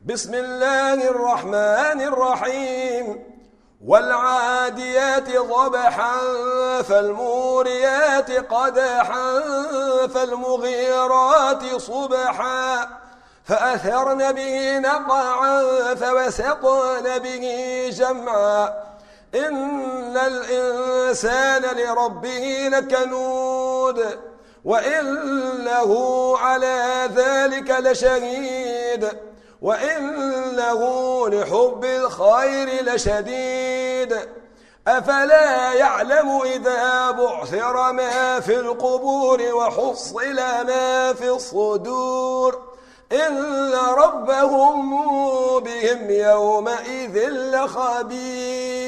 بسم الله الرحمن الرحيم والعاديات ضبحا فالموريات قدحا فالمغيرات صبحا فأثرن به نقعا فوسطن به جمعا إن الإنسان لربه لكنود وإنه على ذلك لشهيد وإنه لحب الخير لشديد أفلا يعلم إذا بعثر ما في القبور وحصل ما في الصدور إن ربهم بهم يومئذ لخبير.